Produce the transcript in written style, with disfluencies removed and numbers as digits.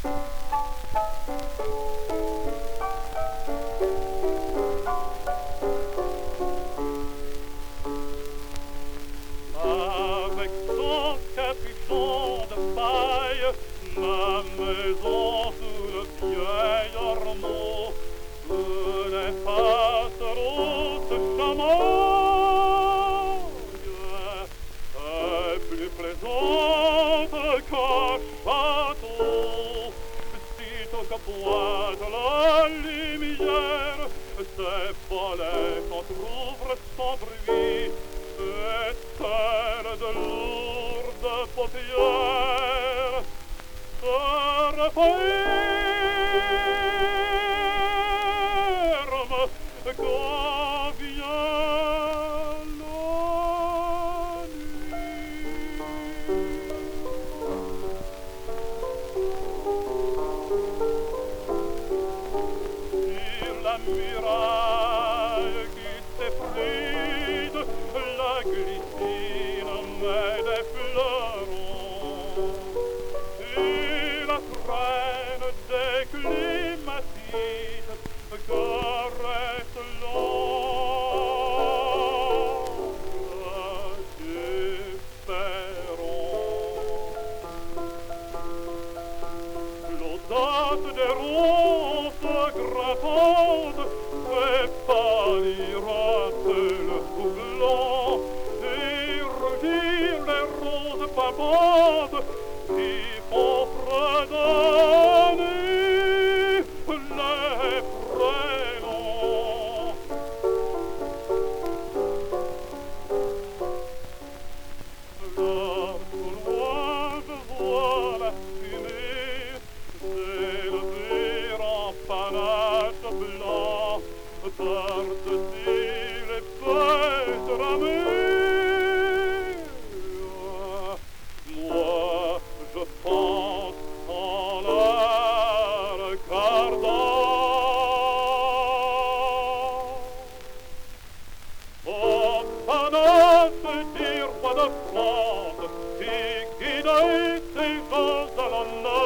Avec son capuchon de paille, ma maison sous le vieil ormeau venait passereau chamois est plus plaisante qu'un château. Sitôt que pointe la lumière, ses volets s'entr'ouvrent sans bruit, et celles de lourdes paupières se referment quand vient la nuit. Sur la muraille qui s'effrite, la glycine met des fleurons, et la traîne des clématites caresse l'angle du perron. L'audace des ronces grimpantes fait pâlir un peu le bouclant et rougir les roses pimpantes qui font fredonner les prénoms. Là, au loin, je vois la fumée s'élever en panache blanc par-dessus les feuilles ramées. Moi, je pense en la regardant. Oh, panache, tire pas de France, et guidez ces gens à la nage.